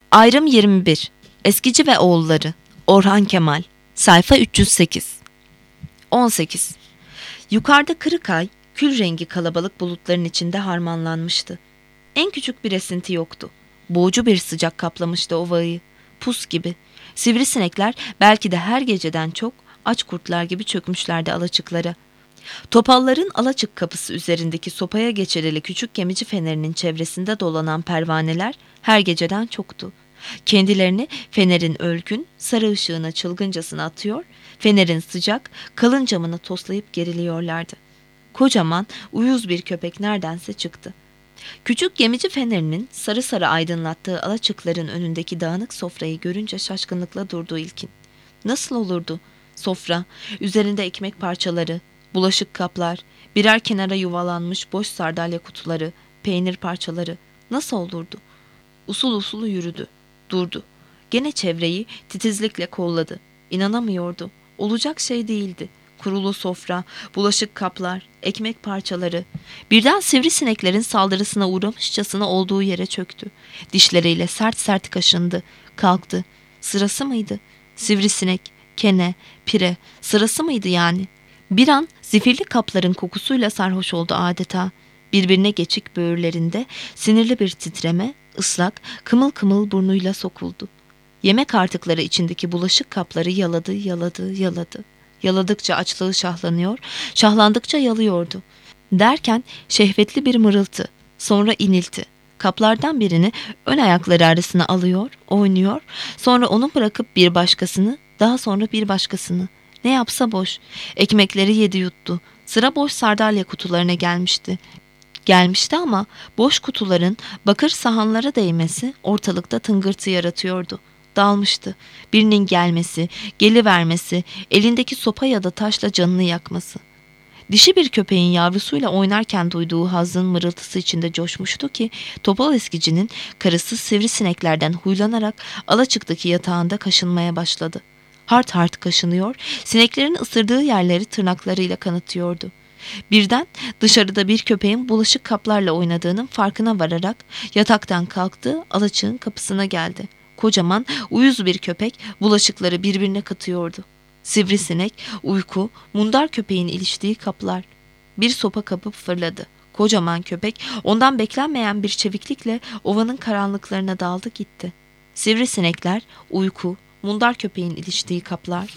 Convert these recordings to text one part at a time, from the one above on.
Ayrım 21. Eskici ve Oğulları. Orhan Kemal. Sayfa 308. 18. Yukarıda Kırıkay, kül rengi kalabalık bulutların içinde harmanlanmıştı. En küçük bir esinti yoktu. Boğucu bir sıcak kaplamıştı ovayı. Pus gibi. Sivrisinekler belki de her geceden çok aç kurtlar gibi çökmüşlerdi alaçıklara. Topalların alaçık kapısı üzerindeki sopaya geçirili küçük gemici fenerinin çevresinde dolanan pervaneler her geceden çoktu. Kendilerini fenerin ölgün, sarı ışığına çılgıncasına atıyor, fenerin sıcak, kalın camına toslayıp geriliyorlardı. Kocaman, uyuz bir köpek neredense çıktı. Küçük gemici fenerinin sarı sarı aydınlattığı alaçıkların önündeki dağınık sofrayı görünce şaşkınlıkla durdu İlkin. Nasıl olurdu? Sofra, üzerinde ekmek parçaları, bulaşık kaplar, birer kenara yuvalanmış boş sardalya kutuları, peynir parçaları nasıl olurdu? Usul usul yürüdü, durdu. Gene çevreyi titizlikle kolladı. İnanamıyordu. Olacak şey değildi. Kurulu sofra, bulaşık kaplar, ekmek parçaları. Birden sivrisineklerin saldırısına uğramışçasına olduğu yere çöktü. Dişleriyle sert sert kaşındı. Kalktı. Sırası mıydı? Sivrisinek, kene, pire, sırası mıydı yani? Bir an zifirli kapların kokusuyla sarhoş oldu adeta. Birbirine geçik böğürlerinde sinirli bir titreme, ıslak, kımıl kımıl burnuyla sokuldu. Yemek artıkları içindeki bulaşık kapları yaladı, yaladı, yaladı. Yaladıkça açlığı şahlanıyor, şahlandıkça yalıyordu. Derken şehvetli bir mırıltı, sonra inilti. Kaplardan birini ön ayakları arasına alıyor, oynuyor, sonra onu bırakıp bir başkasını, daha sonra bir başkasını. Ne yapsa boş. Ekmekleri yedi yuttu. Sıra boş sardalya kutularına gelmişti. Gelmişti ama boş kutuların bakır sahanlara değmesi ortalıkta tıngırtı yaratıyordu. Dalmıştı. Birinin gelmesi, gelivermesi, elindeki sopa ya da taşla canını yakması. Dişi bir köpeğin yavrusuyla oynarken duyduğu hazzın mırıltısı içinde coşmuştu ki topal eskicinin karısı sivrisineklerden huylanarak alaçıktaki yatağında kaşınmaya başladı. Hart hart kaşınıyor, sineklerin ısırdığı yerleri tırnaklarıyla kanıtıyordu. Birden dışarıda bir köpeğin bulaşık kaplarla oynadığının farkına vararak yataktan kalktı, alaçığın kapısına geldi. Kocaman, uyuz bir köpek bulaşıkları birbirine katıyordu. Sivrisinek, uyku, mundar köpeğin iliştiği kaplar. Bir sopa kapıp fırladı. Kocaman köpek ondan beklenmeyen bir çeviklikle ovanın karanlıklarına daldı gitti. Sivrisinekler, uyku, mundar köpeğin iliştiği kaplar.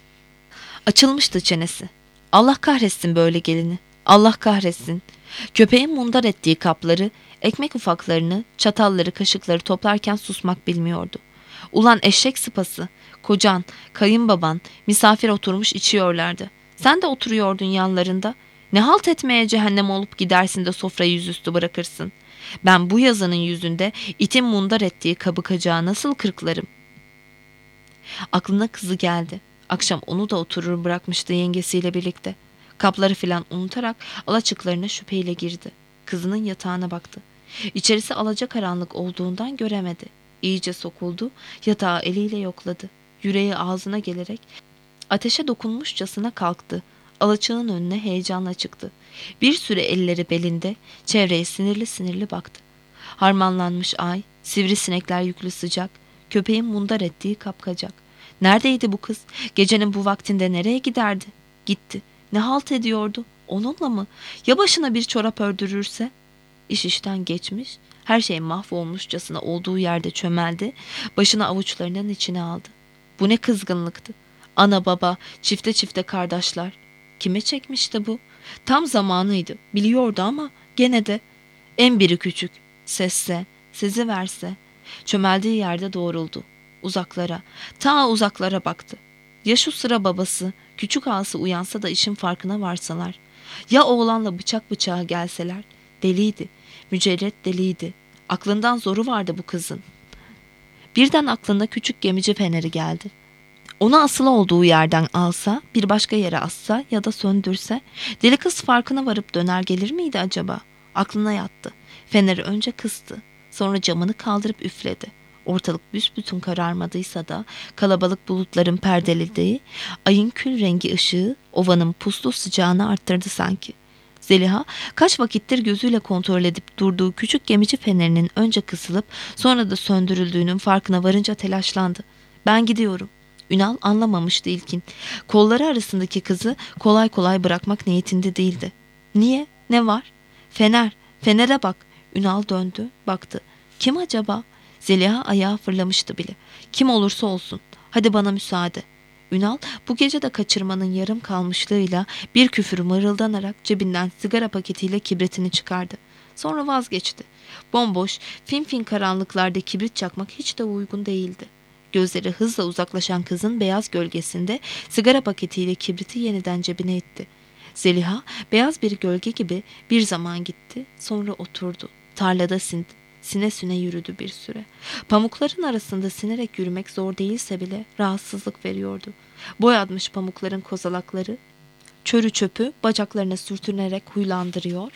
Açılmıştı çenesi. Allah kahretsin böyle gelini. Allah kahretsin. Köpeğin mundar ettiği kapları, ekmek ufaklarını, çatalları, kaşıkları toplarken susmak bilmiyordu. Ulan eşek sıpası, kocan, kayınbaban, misafir oturmuş içiyorlardı. Sen de oturuyordun yanlarında. Ne halt etmeye cehennem olup gidersin de sofrayı yüzüstü bırakırsın. Ben bu yazının yüzünde itin mundar ettiği kabı kacağı nasıl kırklarım? Aklına kızı geldi. Akşam onu da oturur bırakmıştı yengesiyle birlikte. Kapları filan unutarak alaçıklarına şüpheyle girdi. Kızının yatağına baktı. İçerisi alacakaranlık olduğundan göremedi. İyice sokuldu, yatağı eliyle yokladı. Yüreği ağzına gelerek ateşe dokunmuşçasına kalktı. Alaçığın önüne heyecanla çıktı. Bir süre elleri belinde, çevreye sinirli sinirli baktı. Harmanlanmış ay, sivrisinekler yüklü sıcak, köpeğin mundar ettiği kapkacak. Neredeydi bu kız? Gecenin bu vaktinde nereye giderdi? Gitti. Ne halt ediyordu? Onunla mı? Ya başına bir çorap ördürürse? İş işten geçmiş, her şey mahvolmuşçasına olduğu yerde çömeldi, başını avuçlarının içine aldı. Bu ne kızgınlıktı? Ana baba, çifte çifte kardeşler. Kime çekmişti bu? Tam zamanıydı, biliyordu ama gene de. En biri küçük, sesse, sezi verse. Çömeldiği yerde doğruldu. Uzaklara, ta uzaklara baktı. Ya şu sıra babası, küçük ağası uyansa da işin farkına varsalar. Ya oğlanla bıçak bıçağa gelseler. Deliydi, mücerret deliydi. Aklından zoru vardı bu kızın. Birden aklına küçük gemici feneri geldi. Onu asılı olduğu yerden alsa, bir başka yere assa ya da söndürse, deli kız farkına varıp döner gelir miydi acaba? Aklına yattı. Feneri önce kıstı, sonra camını kaldırıp üfledi. Ortalık büsbütün kararmadıysa da kalabalık bulutların perdelediği, ayın kül rengi ışığı ovanın puslu sıcağını arttırdı sanki. Zeliha kaç vakittir gözüyle kontrol edip durduğu küçük gemici fenerinin önce kısılıp sonra da söndürüldüğünün farkına varınca telaşlandı. Ben gidiyorum. Ünal anlamamıştı ilkin. Kolları arasındaki kızı kolay kolay bırakmak niyetinde değildi. Niye? Ne var? Fener. Fenere bak. Ünal döndü, baktı. Kim acaba? Zeliha ayağa fırlamıştı bile. Kim olursa olsun. Hadi bana müsaade. Ünal bu gece de kaçırmanın yarım kalmışlığıyla bir küfür mırıldanarak cebinden sigara paketiyle kibritini çıkardı. Sonra vazgeçti. Bomboş, fin karanlıklarda kibrit çakmak hiç de uygun değildi. Gözleri hızla uzaklaşan kızın beyaz gölgesinde sigara paketiyle kibriti yeniden cebine itti. Zeliha beyaz bir gölge gibi bir zaman gitti, sonra oturdu. Tarlada sine süne yürüdü bir süre. Pamukların arasında sinerek yürümek zor değilse bile rahatsızlık veriyordu. Boyatmış pamukların kozalakları, çörü çöpü bacaklarına sürtünerek huylandırıyor,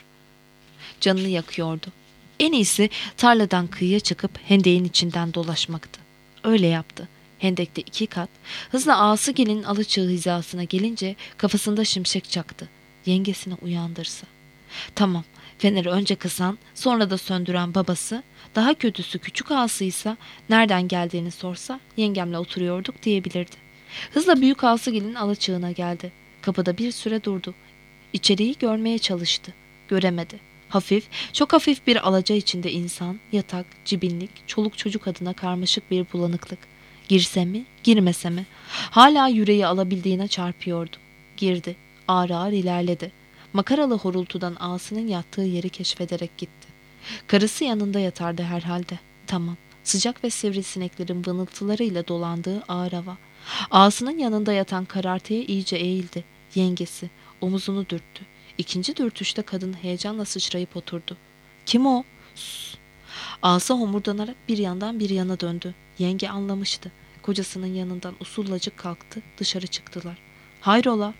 canını yakıyordu. En iyisi tarladan kıyıya çıkıp hendeğin içinden dolaşmaktı. Öyle yaptı. Hendekte 2 kat, hızla Asıgel'in alıçığı hizasına gelince kafasında şimşek çaktı. Yengesini uyandırsa. Tamam, feneri önce kısan, sonra da söndüren babası, daha kötüsü küçük ağasıysa nereden geldiğini sorsa yengemle oturuyorduk diyebilirdi. Hızla büyük Asıgel'in alıçığına geldi. Kapıda bir süre durdu. İçeriği görmeye çalıştı. Göremedi. Hafif, çok hafif bir alaca içinde insan, yatak, cibinlik, çoluk çocuk adına karmaşık bir bulanıklık. Girse mi, girmese mi? Hala yüreği alabildiğine çarpıyordu. Girdi. Ağır ağır ilerledi. Makaralı horultudan ağasının yattığı yeri keşfederek gitti. Karısı yanında yatardı herhalde. Tamam. Sıcak ve sivrisineklerin vınıltılarıyla dolandığı ağır hava. Ağasının yanında yatan karartıya iyice eğildi. Yengesi omuzunu dürttü. İkinci dürtüşte kadın heyecanla sıçrayıp oturdu. Kim o? Sus. Ağası homurdanarak bir yandan bir yana döndü. Yenge anlamıştı. Kocasının yanından usullacık kalktı. Dışarı çıktılar. Hayrola?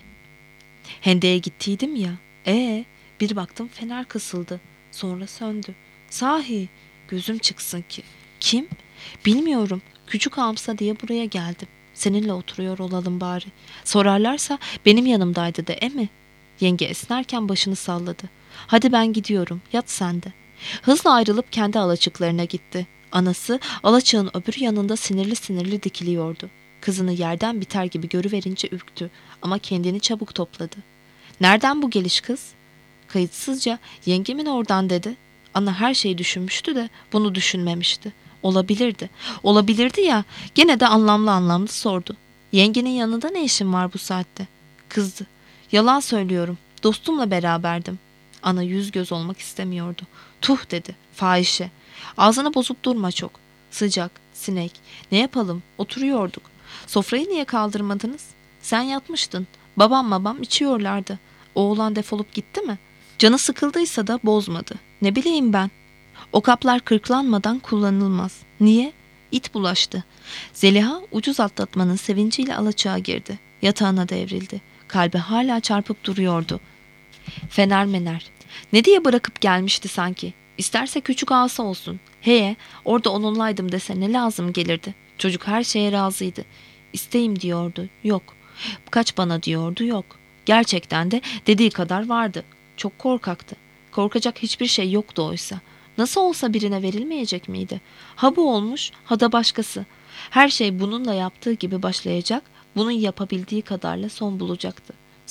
Hendeğe gittiydim ya. Bir baktım fener kısıldı. Sonra söndü. Sahi gözüm çıksın ki. Kim? Bilmiyorum. Küçük ağamsa diye buraya geldim. Seninle oturuyor olalım bari. Sorarlarsa benim yanımdaydı de mi? Yenge esnerken başını salladı. Hadi ben gidiyorum. Yat sen de. Hızla ayrılıp kendi alaçıklarına gitti. Anası alaçığın öbür yanında sinirli sinirli dikiliyordu. Kızını yerden biter gibi görüverince ürktü ama kendini çabuk topladı. Nereden bu geliş kız? Kayıtsızca yengemin oradan dedi. Ana her şeyi düşünmüştü de bunu düşünmemişti. Olabilirdi. Olabilirdi ya, gene de anlamlı anlamlı sordu. Yengenin yanında ne işin var bu saatte? Kızdı. Yalan söylüyorum. Dostumla beraberdim. Ana yüz göz olmak istemiyordu. Tuh dedi. Fahişe. Ağzını bozup durma çok. Sıcak, sinek. Ne yapalım? Oturuyorduk. Sofrayı niye kaldırmadınız? Sen yatmıştın. Babam içiyorlardı. Oğlan defolup gitti mi? Canı sıkıldıysa da bozmadı. Ne bileyim ben. O kaplar kırklanmadan kullanılmaz. Niye? İt bulaştı. Zeliha ucuz atlatmanın sevinciyle alaçağa girdi. Yatağına devrildi. Kalbi hala çarpıp duruyordu. Fener mener. Ne diye bırakıp gelmişti sanki. İsterse küçük ağası olsun. Orada onunlaydım dese ne lazım gelirdi. Çocuk her şeye razıydı. İsteyim diyordu. Yok. Kaç bana diyordu. Yok. Gerçekten de dediği kadar vardı. Çok korkaktı. Korkacak hiçbir şey yoktu oysa. Nasıl olsa birine verilmeyecek miydi? Ha bu olmuş, ha da başkası. Her şey bununla yaptığı gibi başlayacak, bunun yapabildiği kadarla son bulacaktı.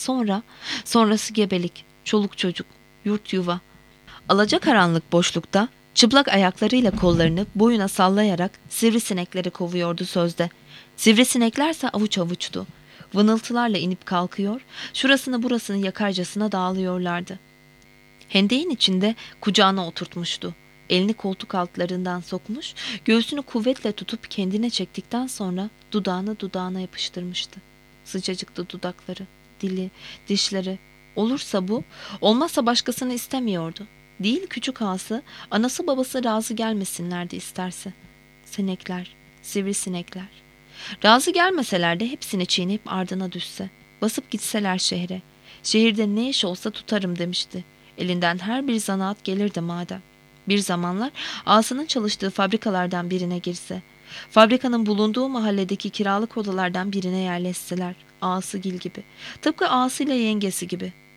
Sonrası gebelik, çoluk çocuk, yurt yuva. Alacakaranlık boşlukta çıplak ayaklarıyla kollarını boyuna sallayarak sivrisinekleri kovuyordu sözde. Sivrisineklerse avuç avuçtu. Vınıltılarla inip kalkıyor, şurasını burasını yakarcasına dağılıyorlardı. Hendeğin içinde kucağına oturtmuştu. Elini koltuk altlarından sokmuş, göğsünü kuvvetle tutup kendine çektikten sonra dudağını dudağına yapıştırmıştı. Sıcacıktı dudakları, dili, dişleri. Olursa bu, olmazsa başkasını istemiyordu. Değil küçük ağası, anası babası razı gelmesinlerdi isterse. Sinekler, sivrisinekler. Razı gelmeseler de hepsini çiğneyip ardına düşse. Basıp gitseler şehre. Şehirde ne iş olsa tutarım demişti. Elinden her bir zanaat gelirdi madem. Bir zamanlar ağasının çalıştığı fabrikalardan birine girse. Fabrikanın bulunduğu mahalledeki kiralık odalardan birine yerleşseler. Ağasıgil gibi. Tıpkı ağasıyla yengesi gibi.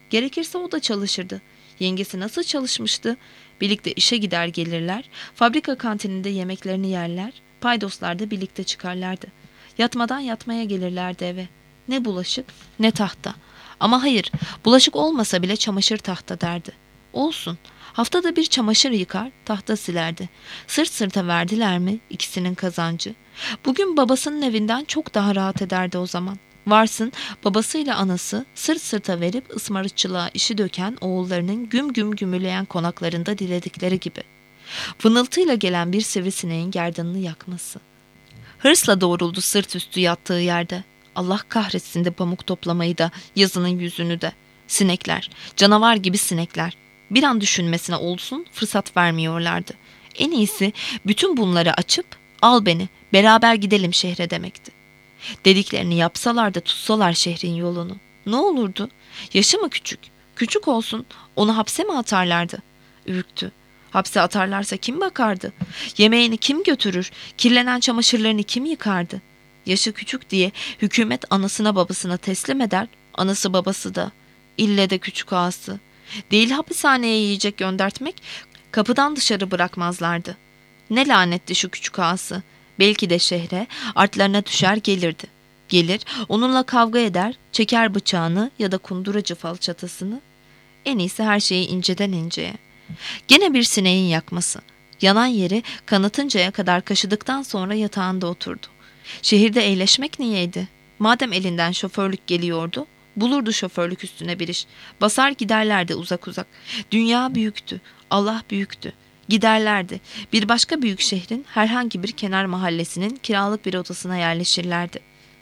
Gerekirse o da çalışırdı. Yengesi nasıl çalışmıştı? Birlikte işe gider gelirler, fabrika kantininde yemeklerini yerler, paydoslarda birlikte çıkarlardı. Yatmadan yatmaya gelirlerdi eve. Ne bulaşık ne tahta. Ama hayır, bulaşık olmasa bile çamaşır tahta derdi. Olsun. Haftada bir çamaşır yıkar, tahta silerdi. Sırt sırta verdiler mi ikisinin kazancı. Bugün babasının evinden çok daha rahat ederdi o zaman. Varsın babasıyla anası sırt sırta verip ısmarıkçılığa işi döken oğullarının güm güm gümüleyen konaklarında diledikleri gibi. Fınıltıyla gelen bir sivrisineğin gerdanını yakması. Hırsla doğruldu sırt üstü yattığı yerde. Allah kahretsin de pamuk toplamayı da, yazının yüzünü de. Sinekler, canavar gibi sinekler. Bir an düşünmesine olsun fırsat vermiyorlardı. En iyisi bütün bunları açıp al beni, beraber gidelim şehre demekti. Dediklerini yapsalar da tutsalar şehrin yolunu. Ne olurdu? Yaşı mı küçük? Küçük olsun, onu hapse mi atarlardı? Ürktü. Hapse atarlarsa kim bakardı? Yemeğini kim götürür? Kirlenen çamaşırlarını kim yıkardı? Yaşı küçük diye hükümet anasına babasına teslim eder, anası babası da. İlle de küçük ağası. Değil hapishaneye yiyecek göndertmek, kapıdan dışarı bırakmazlardı. Ne lanetli şu küçük ağası. Belki de şehre artlarına düşer gelirdi. Gelir, onunla kavga eder, çeker bıçağını ya da kunduracı falçatasını. En iyisi her şeyi inceden inceye. Gene bir sineğin yakması. Yanan yeri kanıtıncaya kadar kaşıdıktan sonra yatağında oturdu. Şehirde eğleşmek niyeydi? Madem elinden şoförlük geliyordu, bulurdu şoförlük üstüne bir iş. Basar giderlerdi uzak uzak. Dünya büyüktü, Allah büyüktü. Giderlerdi. Bir başka büyük şehrin herhangi bir kenar mahallesinin kiralık bir odasına yerleşirlerdi.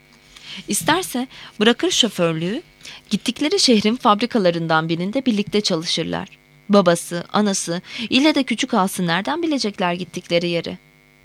İsterse bırakır şoförlüğü, gittikleri şehrin fabrikalarından birinde birlikte çalışırlar. Babası, anası, ille de küçük ağası nereden bilecekler gittikleri yeri?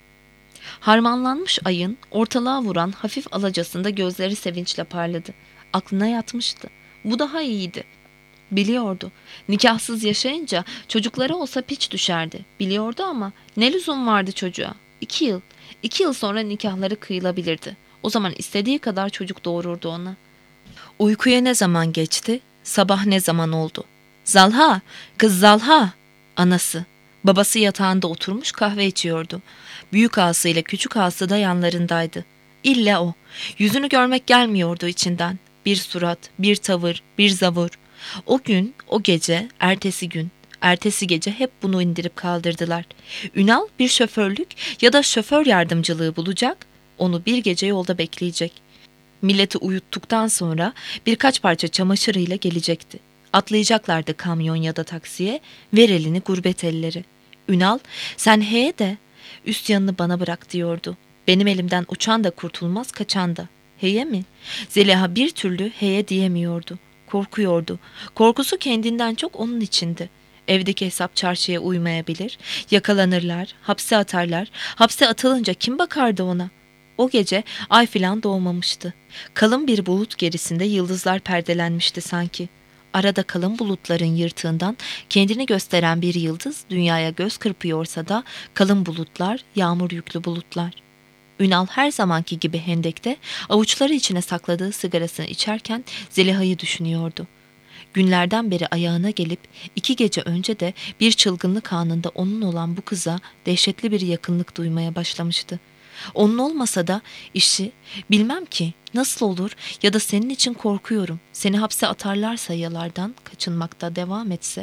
Harmanlanmış ayın ortalığa vuran hafif alacasında gözleri sevinçle parladı. Aklına yatmıştı. Bu daha iyiydi. Biliyordu. Nikahsız yaşayınca çocukları olsa piç düşerdi. Biliyordu ama ne lüzum vardı çocuğa? 2 yıl. 2 yıl sonra nikahları kıyılabilirdi. O zaman istediği kadar çocuk doğururdu ona. Uykuya ne zaman geçti? Sabah ne zaman oldu? Zalha! Kız Zalha! Anası. Babası yatağında oturmuş kahve içiyordu. Büyük ağası ile küçük ağası da yanlarındaydı. İlla o. Yüzünü görmek gelmiyordu içinden. Bir surat, bir tavır, bir zavur. O gün, o gece, ertesi gün, ertesi gece hep bunu indirip kaldırdılar. Ünal bir şoförlük ya da şoför yardımcılığı bulacak, onu bir gece yolda bekleyecek. Milleti uyuttuktan sonra birkaç parça çamaşırıyla gelecekti. Atlayacaklardı kamyon ya da taksiye, ver elini gurbet elleri. Ünal, sen heye de, üst yanını bana bırak diyordu. Benim elimden uçan da kurtulmaz, kaçan da. Heye mi? Zeliha bir türlü heye diyemiyordu. Korkuyordu. Korkusu kendinden çok onun içindi. Evdeki hesap çarşıya uymayabilir, yakalanırlar, hapse atarlar. Hapse atılınca kim bakardı ona? O gece ay filan doğmamıştı. Kalın bir bulut gerisinde yıldızlar perdelenmişti sanki. Arada kalın bulutların yırtığından kendini gösteren bir yıldız dünyaya göz kırpıyorsa da kalın bulutlar, yağmur yüklü bulutlar. Ünal her zamanki gibi hendekte avuçları içine sakladığı sigarasını içerken Zeliha'yı düşünüyordu. Günlerden beri ayağına gelip 2 gece önce de bir çılgınlık anında onun olan bu kıza dehşetli bir yakınlık duymaya başlamıştı. Onun olmasa da işi bilmem ki nasıl olur ya da senin için korkuyorum. Seni hapse atarlarsa yalardan kaçınmakta devam etse.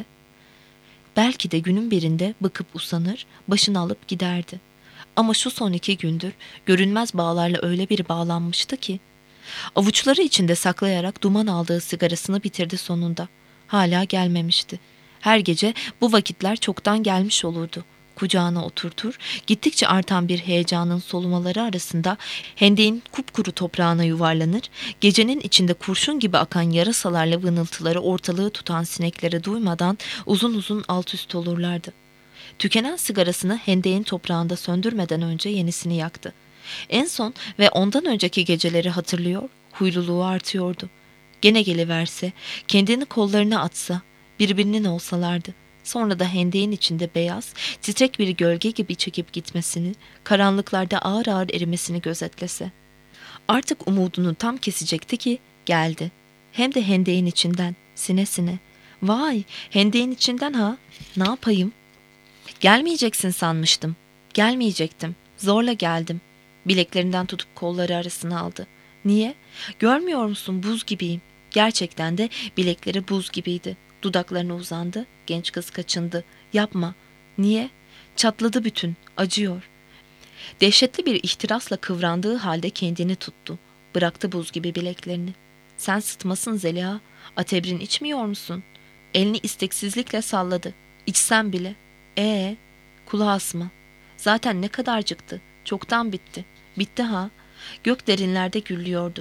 Belki de günün birinde bıkıp usanır, başını alıp giderdi. Ama şu son 2 gündür görünmez bağlarla öyle bir bağlanmıştı ki. Avuçları içinde saklayarak duman aldığı sigarasını bitirdi sonunda. Hala gelmemişti. Her gece bu vakitler çoktan gelmiş olurdu. Kucağına oturtur, gittikçe artan bir heyecanın solumaları arasında hendeğin kupkuru toprağına yuvarlanır, gecenin içinde kurşun gibi akan yarasalarla vınıltıları ortalığı tutan sinekleri duymadan uzun uzun alt üst olurlardı. Tükenen sigarasını hendeğin toprağında söndürmeden önce yenisini yaktı. En son ve ondan önceki geceleri hatırlıyor, huyluluğu artıyordu. Gene geliverse, kendini kollarına atsa, birbirinin olsalardı. Sonra da hendeğin içinde beyaz, titrek bir gölge gibi çekip gitmesini, karanlıklarda ağır ağır erimesini gözetlese. Artık umudunu tam kesecekti ki geldi. Hem de hendeğin içinden, sine sine, Vay, hendeğin içinden ha. Ne yapayım? Gelmeyeceksin sanmıştım. Gelmeyecektim. Zorla geldim. Bileklerinden tutup kolları arasına aldı. Niye? Görmüyor musun, buz gibiyim. Gerçekten de bilekleri buz gibiydi. Dudaklarına uzandı. Genç kız kaçındı. Yapma. Niye? Çatladı bütün. Acıyor. Dehşetli bir ihtirasla kıvrandığı halde kendini tuttu. Bıraktı buz gibi bileklerini. Sen sıtmasın Zeliha. Atebrin içmiyor musun? Elini isteksizlikle salladı. İçsem bile. Kulağı asma. Zaten ne kadarcıktı. Çoktan bitti. Bitti ha. Gök derinlerde gürlüyordu.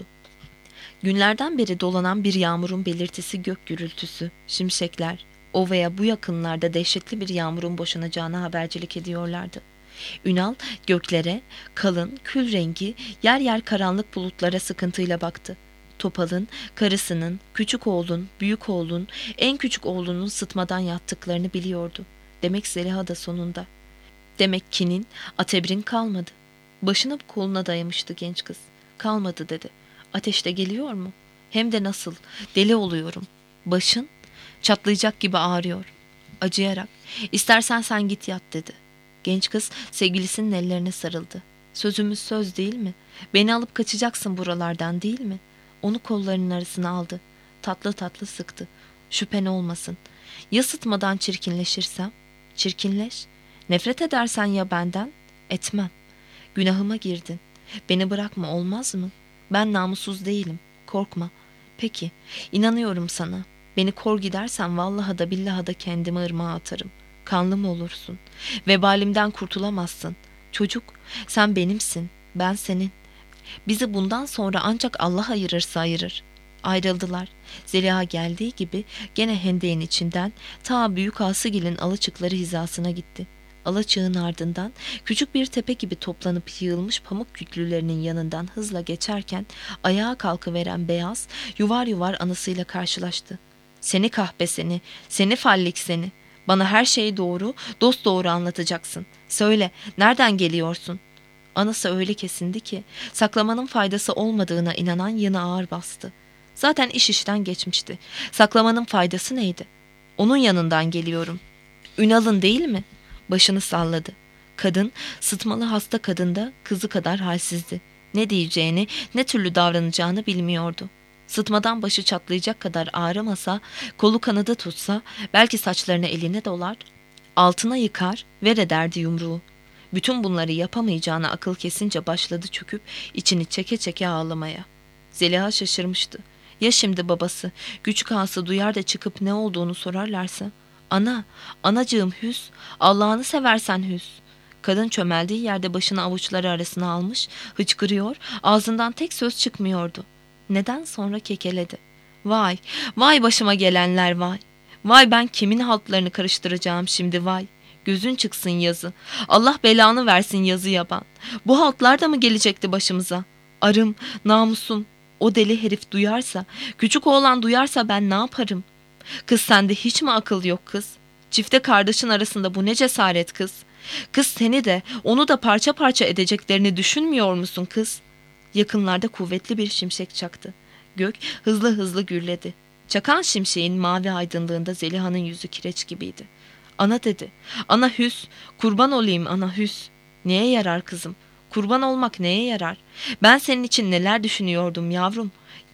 Günlerden beri dolanan bir yağmurun belirtisi gök gürültüsü, şimşekler, o veya bu yakınlarda dehşetli bir yağmurun boşanacağına habercilik ediyorlardı. Ünal göklere, kalın, kül rengi, yer yer karanlık bulutlara sıkıntıyla baktı. Topal'ın, karısının, küçük oğlun, büyük oğlun, en küçük oğlunun sıtmadan yattıklarını biliyordu. Demek Zeliha da sonunda. Demek kinin, Atebrin kalmadı. Başını koluna dayamıştı genç kız. Kalmadı dedi. Ateşte geliyor mu? Hem de nasıl? Deli oluyorum. Başın? Çatlayacak gibi ağrıyor. Acıyarak. İstersen sen git yat dedi. Genç kız sevgilisinin ellerine sarıldı. Sözümüz söz değil mi? Beni alıp kaçacaksın buralardan değil mi? Onu kollarının arasına aldı. Tatlı tatlı sıktı. Şüphen olmasın. Ya sıtmadan çirkinleşirsem? Çirkinleş. Nefret edersen ya benden? Etmem. Günahıma girdin. Beni bırakma, olmaz mı? Ben namussuz değilim. Korkma. Peki, inanıyorum sana. Beni kor gidersen vallaha da billaha da kendimi ırmağa atarım. Kanlı mı olursun? Vebalimden kurtulamazsın. Çocuk, sen benimsin. Ben senin. Bizi bundan sonra ancak Allah ayırırsa ayırır. Ayrıldılar. Zeliha geldiği gibi gene hendeğin içinden ta Büyük Asıgil'in alaçıkları hizasına gitti. Alaçığın ardından küçük bir tepe gibi toplanıp yığılmış pamuk kütlülerinin yanından hızla geçerken ayağa kalkıveren beyaz, yuvar yuvar anasıyla karşılaştı. Seni kahpe seni, seni fallik seni. Bana her şeyi doğru, dosdoğru anlatacaksın. Söyle, nereden geliyorsun? Anası öyle kesindi ki saklamanın faydası olmadığına inanan yanı ağır bastı. Zaten iş işten geçmişti. Saklamanın faydası neydi? Onun yanından geliyorum. Ünal'ın değil mi? Başını salladı. Kadın, sıtmalı hasta kadında kızı kadar halsizdi. Ne diyeceğini, ne türlü davranacağını bilmiyordu. Sıtmadan başı çatlayacak kadar ağrımasa, kolu kanadı tutsa, belki saçlarını eline dolar, altına yıkar, ver ederdi yumruğu. Bütün bunları yapamayacağına akıl kesince başladı çöküp içini çeke çeke ağlamaya. Zeliha şaşırmıştı. Ya şimdi babası, küçük ağası duyar da çıkıp ne olduğunu sorarlarsa? Ana, anacığım hüs, Allah'ını seversen hüs. Kadın çömeldiği yerde başını avuçları arasına almış, hıçkırıyor, ağzından tek söz çıkmıyordu. Neden sonra kekeledi. Vay, vay başıma gelenler vay. Vay ben kimin haltlarını karıştıracağım şimdi vay. Gözün çıksın yazı. Allah belanı versin yazı yaban. Bu haltlar da mı gelecekti başımıza? Arım, namusum. O deli herif duyarsa, küçük oğlan duyarsa ben ne yaparım? Kız sende hiç mi akıl yok kız? Çifte kardeşin arasında bu ne cesaret kız? Kız seni de onu da parça parça edeceklerini düşünmüyor musun kız? Yakınlarda kuvvetli bir şimşek çaktı. Gök hızlı hızlı gürledi. Çakan şimşeğin mavi aydınlığında Zeliha'nın yüzü kireç gibiydi. Ana dedi. Ana hüs. Kurban olayım ana hüs. Neye yarar kızım? Kurban olmak neye yarar? Ben senin için neler düşünüyordum yavrum.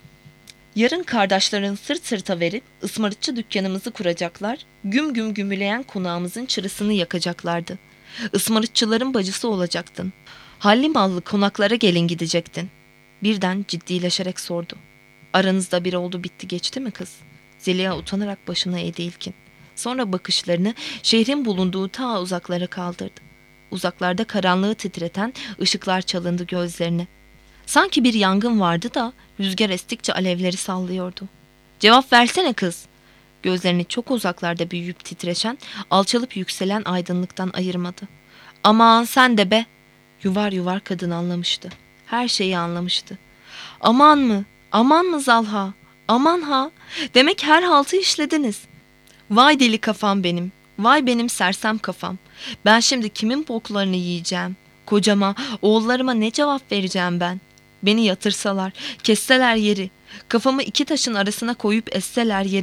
Yarın kardeşlerin sırt sırta verip ısmarıtçı dükkanımızı kuracaklar, güm güm gümüleyen konağımızın çırısını yakacaklardı. Ismarıtçıların bacısı olacaktın. Halli mallı konaklara gelin gidecektin. Birden ciddileşerek sordu. Aranızda bir oldu bitti geçti mi kız? Zeliha utanarak başına eğdi ilkin. Sonra bakışlarını şehrin bulunduğu ta uzaklara kaldırdı. Uzaklarda karanlığı titreten ışıklar çalındı gözlerine. Sanki bir yangın vardı da rüzgar estikçe alevleri sallıyordu. Cevap versene kız. Gözlerini çok uzaklarda büyüyüp titreşen, alçalıp yükselen aydınlıktan ayırmadı. Aman sen de be. Yuvar yuvar kadın anlamıştı. Her şeyi anlamıştı. Aman mı? Aman mı Zalha? Aman ha. Demek her haltı işlediniz. Vay deli kafam benim. Vay benim sersem kafam. Ben şimdi kimin boklarını yiyeceğim? Kocama, oğullarıma ne cevap vereceğim ben? Beni yatırsalar, kesseler yeri, kafamı iki taşın arasına koyup esseler yeri.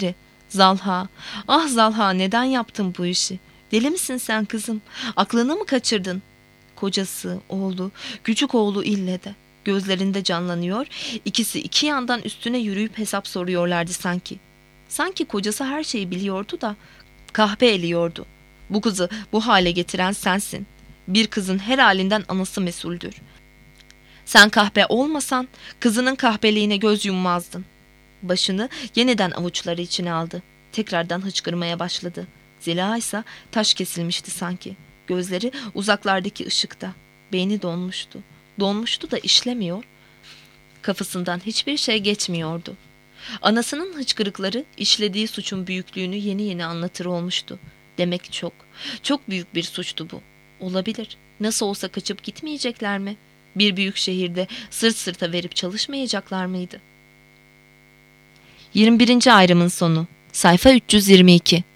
Zalha, ah Zalha, neden yaptın bu işi? Deli misin sen kızım? Aklını mı kaçırdın? Kocası, oğlu, küçük oğlu ille de. Gözlerinde canlanıyor, ikisi iki yandan üstüne yürüyüp hesap soruyorlardı sanki. Sanki kocası her şeyi biliyordu da kahpe eliyordu. Bu kızı bu hale getiren sensin. Bir kızın her halinden anası mesuldür. Sen kahpe olmasan kızının kahpeliğine göz yummazdın. Başını yeniden avuçları içine aldı. Tekrardan hıçkırmaya başladı. Zeliha ise taş kesilmişti sanki. Gözleri uzaklardaki ışıkta. Beyni donmuştu. Donmuştu da işlemiyor. Kafasından hiçbir şey geçmiyordu. Anasının hıçkırıkları işlediği suçun büyüklüğünü yeni yeni anlatır olmuştu. Demek çok, çok büyük bir suçtu bu. Olabilir. Nasıl olsa kaçıp gitmeyecekler mi? Bir büyük şehirde sırt sırta verip çalışmayacaklar mıydı? 21. ayrımın sonu. Sayfa 322.